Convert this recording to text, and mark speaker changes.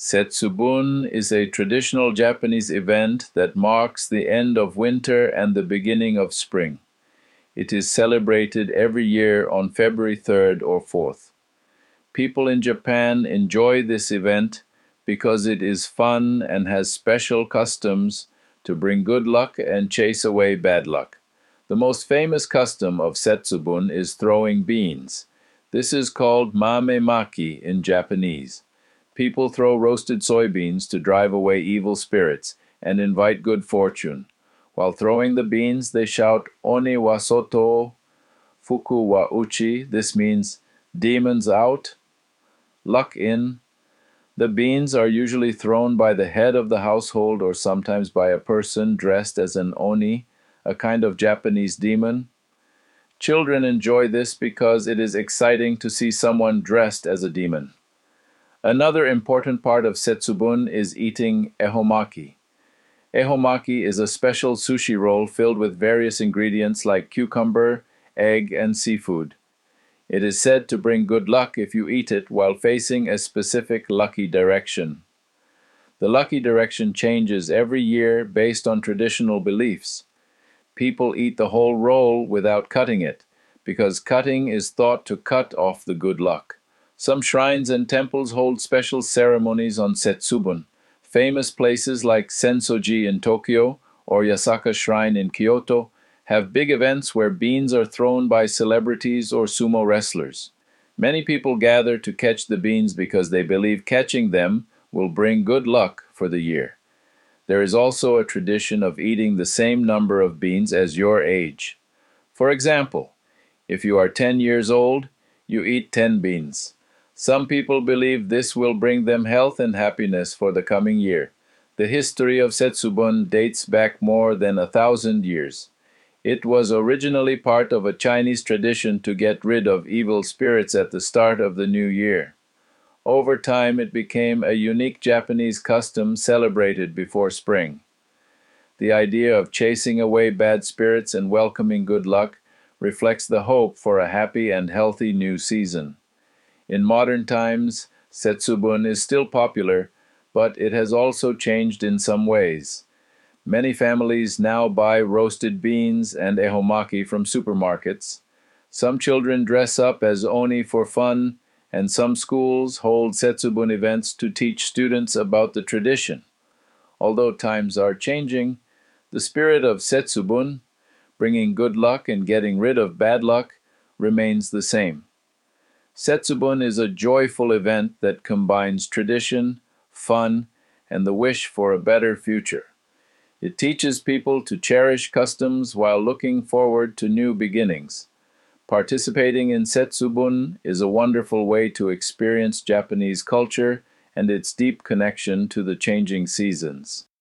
Speaker 1: Setsubun is a traditional Japanese event that marks the end of winter and the beginning of spring. It is celebrated every year on February 3rd or 4th. People in Japan enjoy this event because it is fun and has special customs to bring good luck and chase away bad luck. The most famous custom of Setsubun is throwing beans. This is called mame-maki in Japanese. People throw roasted soybeans to drive away evil spirits and invite good fortune. While throwing the beans, they shout Oni wa soto, fuku wa uchi. This means demons out, luck in. The beans are usually thrown by the head of the household or sometimes by a person dressed as an oni, a kind of Japanese demon. Children enjoy this because it is exciting to see someone dressed as a demon. Another important part of Setsubun is eating ehomaki. Ehomaki is a special sushi roll filled with various ingredients like cucumber, egg, and seafood. It is said to bring good luck if you eat it while facing a specific lucky direction. The lucky direction changes every year based on traditional beliefs. People eat the whole roll without cutting it, because cutting is thought to cut off the good luck. Some shrines and temples hold special ceremonies on Setsubun. Famous places like Sensoji in Tokyo or Yasaka Shrine in Kyoto have big events where beans are thrown by celebrities or sumo wrestlers. Many people gather to catch the beans because they believe catching them will bring good luck for the year. There is also a tradition of eating the same number of beans as your age. For example, if you are 10 years old, you eat 10 beans. Some people believe this will bring them health and happiness for the coming year. The history of Setsubun dates back more than 1,000 years. It was originally part of a Chinese tradition to get rid of evil spirits at the start of the new year. Over time, it became a unique Japanese custom celebrated before spring. The idea of chasing away bad spirits and welcoming good luck reflects the hope for a happy and healthy new season. In modern times, Setsubun is still popular, but it has also changed in some ways. Many families now buy roasted beans and ehomaki from supermarkets. Some children dress up as oni for fun, and some schools hold Setsubun events to teach students about the tradition. Although times are changing, the spirit of Setsubun, bringing good luck and getting rid of bad luck, remains the same. Setsubun is a joyful event that combines tradition, fun, and the wish for a better future. It teaches people to cherish customs while looking forward to new beginnings. Participating in Setsubun is a wonderful way to experience Japanese culture and its deep connection to the changing seasons.